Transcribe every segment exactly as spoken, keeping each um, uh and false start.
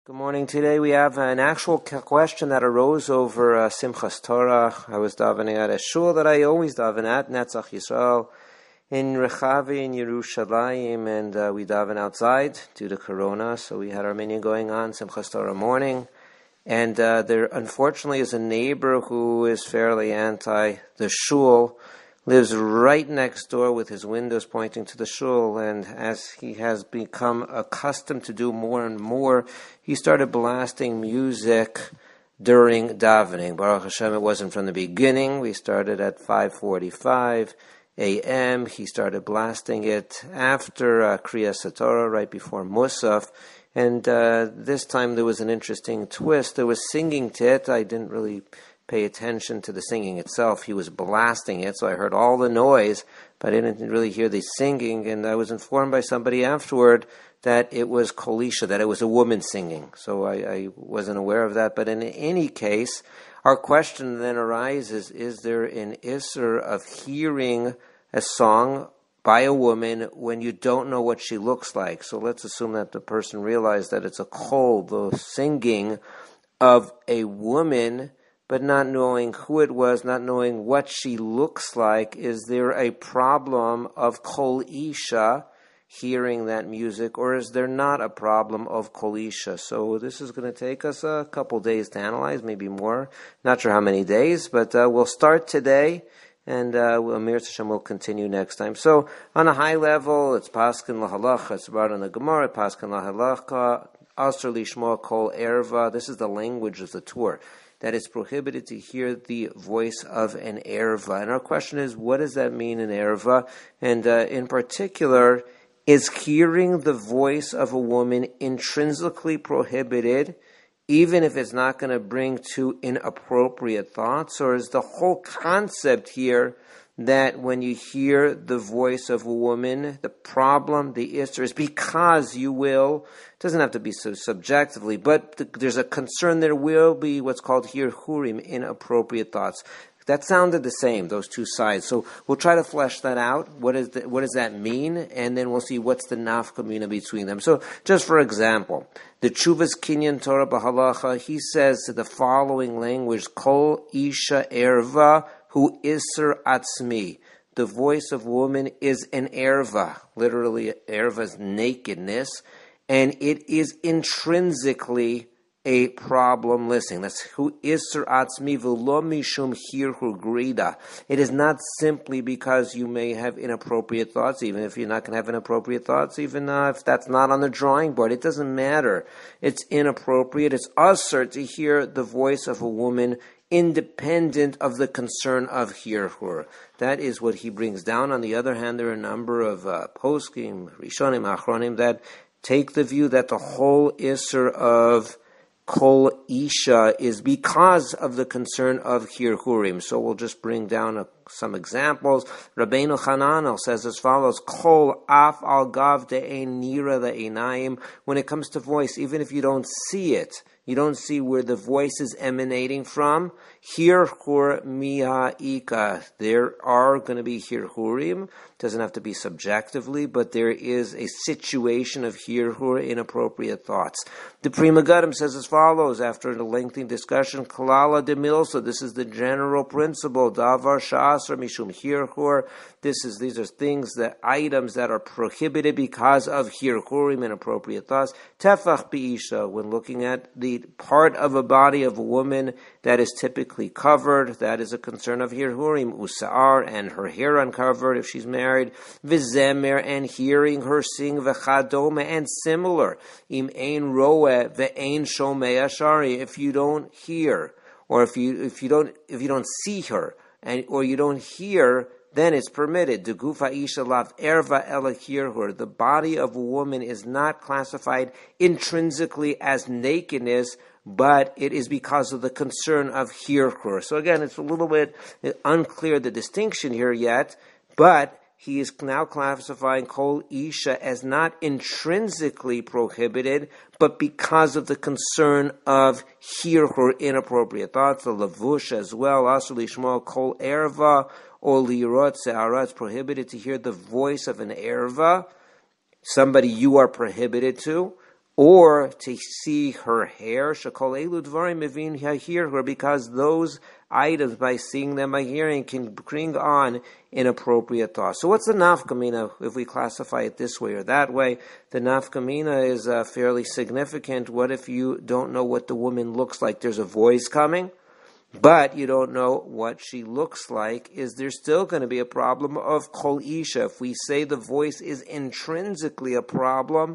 Good morning. Today we have an actual question that arose over uh, Simchas Torah. I was davening at a shul that I always daven at, Netzach Yisrael, in Rechavi in Yerushalayim, and uh, we daven outside due to Corona. So we had our minyan going on Simchas Torah morning, and uh, there unfortunately is a neighbor who is fairly anti the shul. Lives right next door with his windows pointing to the shul, and as he has become accustomed to do more and more, he started blasting music during davening. Baruch Hashem, it wasn't from the beginning. We started at five forty-five a.m. He started blasting it after uh, Kriyas HaTorah, right before Musaf, and uh, this time there was an interesting twist. There was singing to it. I didn't really pay attention to the singing itself. He was blasting it, so I heard all the noise, but I didn't really hear the singing, and I was informed by somebody afterward that it was Kol Isha, that it was a woman singing. So I, I wasn't aware of that, but in any case, our question then arises, is there an Isser of hearing a song by a woman when you don't know what she looks like? So let's assume that the person realized that it's a kol, the singing of a woman, but not knowing who it was, not knowing what she looks like. Is there a problem of Kol Isha hearing that music, or is there not a problem of Kol Isha? So this is going to take us a couple days to analyze, maybe more. Not sure how many days, but uh, we'll start today, and uh, Amir Hashem will continue next time. So on a high level, it's Paskin Lahalacha, it's about in the Gemara, Paskin Lahalacha, Asr Lishma Kol Erva. This is the language of the Torah, that it's prohibited to hear the voice of an erva. And our question is, what does that mean, an erva? And uh, in particular, is hearing the voice of a woman intrinsically prohibited, even if it's not going to bring to inappropriate thoughts? Or is the whole concept here that when you hear the voice of a woman, the problem, the issue is because you will, it doesn't have to be so subjectively, but th- there's a concern there will be what's called hirhurim, inappropriate thoughts. That sounded the same, those two sides. So we'll try to flesh that out. What is the, what does that mean? And then we'll see what's the nafkamina between them. So just for example, the Chuvas Kinyan Torah Bahalacha, he says the following language, Kol Isha Erva, who Isser Atzmi. The voice of woman is an erva, literally erva's nakedness, and it is intrinsically a problem listening. That's who Isser Atzmi v'lo mishum hirhu grida. It is not simply because you may have inappropriate thoughts, even if you're not going to have inappropriate thoughts, even uh, if that's not on the drawing board. It doesn't matter. It's inappropriate. It's usher to hear the voice of a woman independent of the concern of hirhur. That is what he brings down. On the other hand, there are a number of uh, poskim, rishonim, achronim, that take the view that the whole isser of Kol Isha is because of the concern of hirhurim. So we'll just bring down a, some examples. Rabbeinu Hananel says as follows, Kol af al gav de'ein nira le'einayim. When it comes to voice, even if you don't see it, you don't see where the voice is emanating from, hirhur miha ika. There are going to be hirhurim. Doesn't have to be subjectively, but there is a situation of hirhur, inappropriate thoughts. The Pri Megadim says as follows, after a lengthy discussion, Kalala de Milsa, this is the general principle, Davar Sha'asra Mishum Hirhur. This is, these are things, that items that are prohibited because of hirhurim, inappropriate thoughts. Tefach B'isha, when looking at the part of a body of a woman that is typically covered, that is a concern of hirhurim. Usa'ar, and her hair uncovered if she's married. Vizemer, and hearing her sing, v'chadome, and similar. Im ein roe ve'ein shomei ashari. If you don't hear, or if you if you don't if you don't see her, and or you don't hear, then it's permitted. De gufa isha lav erva ela hirhur. The body of a woman is not classified intrinsically as nakedness, but it is because of the concern of hirhur. So again, it's a little bit unclear the distinction here yet, but he is now classifying Kol Isha as not intrinsically prohibited, but because of the concern of hirhur, inappropriate thoughts. The Lavush as well, Asur Lishma Kol Erva, or Lirot Se'ara, it's prohibited to hear the voice of an Erva, somebody you are prohibited to. or to see her hair, shekol elu dvarim mevin hahir her, because those items, by seeing them, by hearing, can bring on inappropriate thoughts. So what's the nafkamina if we classify it this way or that way? The nafkamina is uh, fairly significant. What if you don't know what the woman looks like? There's a voice coming, but you don't know what she looks like. Is there still going to be a problem of kol isha? If we say the voice is intrinsically a problem,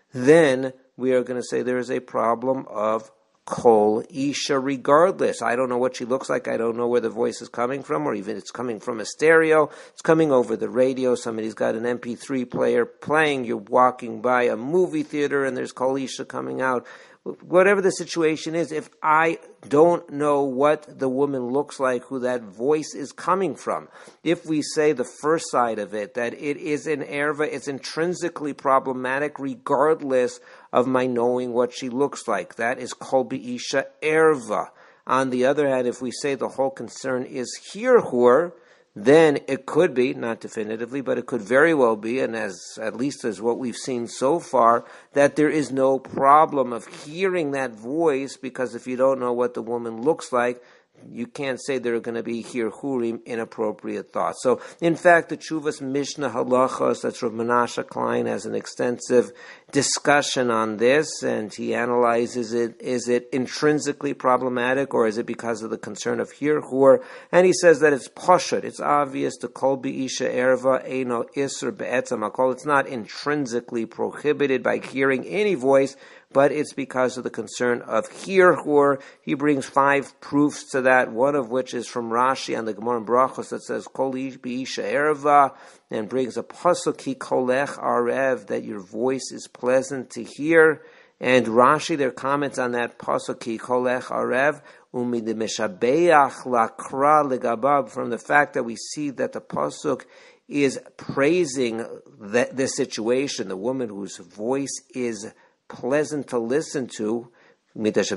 then we are going to say there is a problem of kol isha regardless. I don't know what she looks like. I don't know where the voice is coming from, or even it's coming from a stereo. It's coming over the radio. Somebody's got an M P three player playing. You're walking by a movie theater and there's kol isha coming out. Whatever the situation is, if I don't know what the woman looks like, who that voice is coming from, if we say the first side of it, that it is an erva, it's intrinsically problematic regardless of my knowing what she looks like, that is kol b'isha erva. On the other hand, if we say the whole concern is hirhur, then it could be, not definitively, but it could very well be, and as at least as what we've seen so far, that there is no problem of hearing that voice, because if you don't know what the woman looks like, you can't say there are going to be hirhurim, inappropriate thoughts. So, in fact, the Tshuvas Mishnah Halachos, that's Rav Menashe Klein, has an extensive discussion on this, and he analyzes it. Is it intrinsically problematic, or is it because of the concern of hirhur? And he says that it's pashut, it's obvious, the kol b'isha erva eino isr be'etzam hakol. It's not intrinsically prohibited by hearing any voice, but it's because of the concern of hirhur. He brings five proofs to that, one of which is from Rashi on the Gemara in Brachos that says kol b'isha erva, and brings a pasuk ki kolech arev, that your voice is pleasant to hear. And Rashi, their comments on that pasuk ki kolech arev, umi de meshabeach lakra legabab, from the fact that we see that the pasuk is praising that this situation, the woman whose voice is pleasant to listen to. So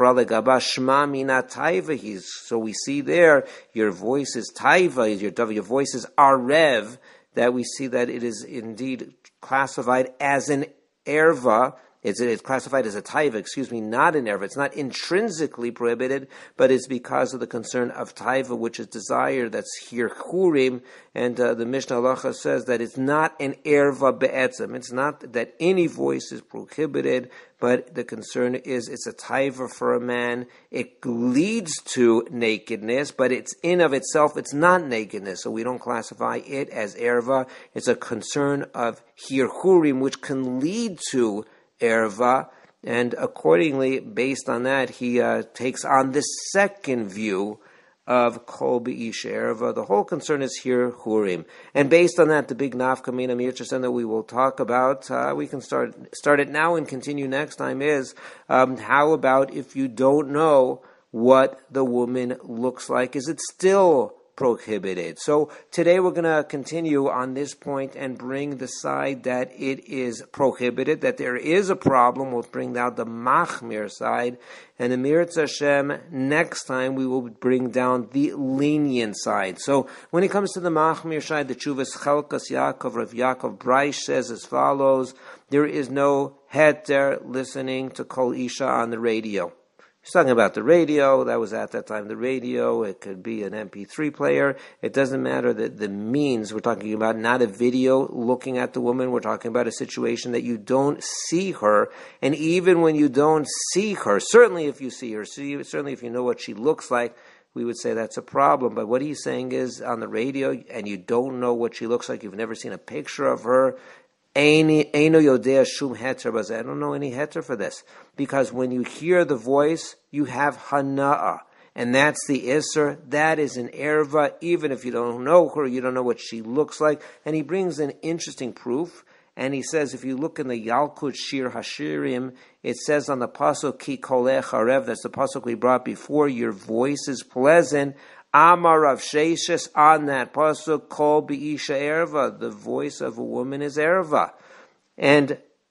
we see there, your voice is taiva, your, your voice is arev, that we see that it is indeed classified as an erva. It's, it's classified as a taiva, excuse me, not an erva. It's not intrinsically prohibited, but it's because of the concern of taiva, which is desire, that's hirhurim. And uh, the Mishnah Halacha says that it's not an erva be'etzem. It's not that any voice is prohibited, but the concern is it's a taiva for a man. It leads to nakedness, but it's in of itself, it's not nakedness. So we don't classify it as erva. It's a concern of hirhurim, which can lead to erva, and accordingly, based on that, he uh, takes on the second view of kol b'isha erva. The whole concern is here hurim, and based on that, the big nafkamina mirchasen that we will talk about, uh, we can start start it now and continue next time. Is um, how about if you don't know what the woman looks like? Is it still prohibited? So today we're going to continue on this point and bring the side that it is prohibited, that there is a problem. We'll bring down the machmir side, and the Mirat Hashem, next time we will bring down the lenient side. So when it comes to the machmir side, the Tshuvas Chelkas Yaakov, Rav Yaakov Breish says as follows: there is no heter listening to kol isha on the radio. He's talking about the radio. That was at that time the radio. It could be an M P three player. It doesn't matter the, the means. We're talking about not a video looking at the woman. We're talking about a situation that you don't see her. And even when you don't see her, certainly if you see her, certainly if you know what she looks like, we would say that's a problem. But what he's saying is on the radio and you don't know what she looks like, you've never seen a picture of her, I don't know any heter for this. Because when you hear the voice, you have hana'ah. And that's the isser. That is an erva, even if you don't know her, you don't know what she looks like. And he brings an interesting proof. And he says, if you look in the Yalkut Shir Hashirim, it says on the pasuk ki kolech harev, that's the pasuk we brought before, your voice is pleasant. Amar Rav Sheshes, on that pasuk, kol b'isha erva, the voice of a woman is erva. And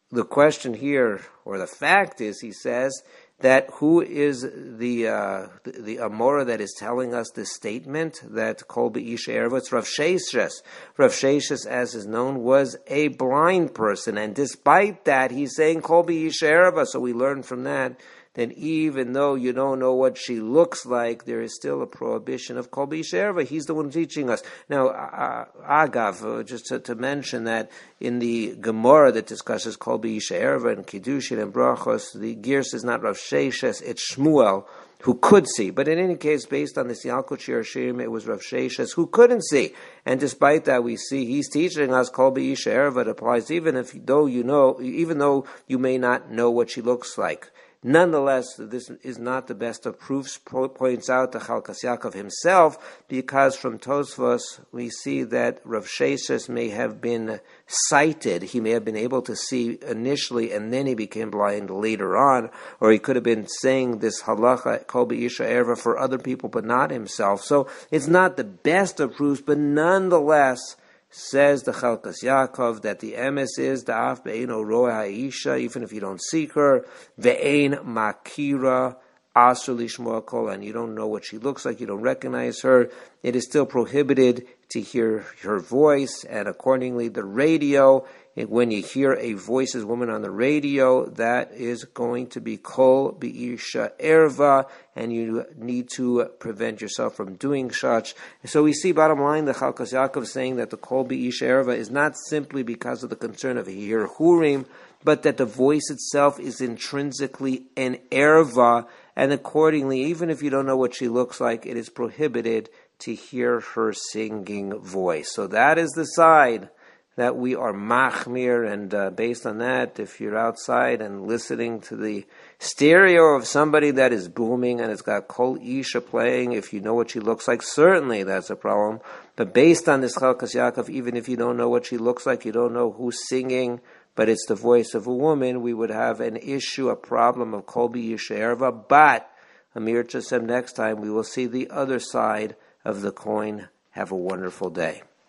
the question here, or the fact is, he says, that who is the uh, the, the Amora that is telling us this statement that Kol B'Isha Erva? It's Rav Sheshes. Rav Sheshes, as is known, was a blind person, and despite that, he's saying Kol B'Isha Erva. So we learn from that that even though you don't know what she looks like, there is still a prohibition of Kol B'Isha Erva. He's the one teaching us. Now, uh, Agav, uh, just to, to mention that in the Gemara that discusses Kol B'Isha Erva and Kiddushin and Brachos, the Girs is not Rav Sheshes, it's Shmuel, who could see. But in any case, based on the Yalkut Shir Hashirim, it was Rav Sheshes who couldn't see. And despite that, we see he's teaching us Kol B'Isha Erva. It applies even if though you know, even though you may not know what she looks like. Nonetheless, this is not the best of proofs, points out the Chalkas Yaakov himself, because from Tosfos we see that Rav Sheshes may have been sighted. He may have been able to see initially, and then he became blind later on, or he could have been saying this halacha, Kol B'Isha Erva, for other people, but not himself. So it's not the best of proofs, but nonetheless, says the Chalkas Yaakov that the emes is da'af be'eino roeh ha'isha, even if you don't seek her, ve'ein makira asur lishmoa kol, and you don't know what she looks like, you don't recognize her, it is still prohibited to hear her voice, and accordingly the radio, when you hear a voiceless woman on the radio, that is going to be Kol B'Isha Erva, and you need to prevent yourself from doing such. So we see, bottom line, the Chalkas Yaakov saying that the Kol B'Isha Erva is not simply because of the concern of Hirhurim, but that the voice itself is intrinsically an Erva, and accordingly, even if you don't know what she looks like, it is prohibited to hear her singing voice. So that is the side that we are machmir, and uh, based on that, if you're outside and listening to the stereo of somebody that is booming and it's got Kol Isha playing, if you know what she looks like, certainly that's a problem. But based on this Chalkas Yaakov, even if you don't know what she looks like, you don't know who's singing, but it's the voice of a woman, we would have an issue, a problem of Kol B'Isha Erva. But Amir Chesem, next time we will see the other side of the coin. Have a wonderful day.